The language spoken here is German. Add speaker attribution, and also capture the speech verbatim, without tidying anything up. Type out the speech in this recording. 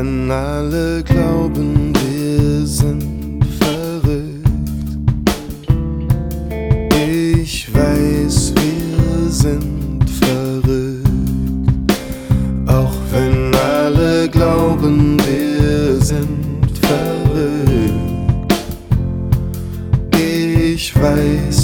Speaker 1: wenn alle glauben, wir sind verrückt. Ich weiß, wir sind verrückt. Auch wenn alle glauben, wir sind verrückt. Ich weiß,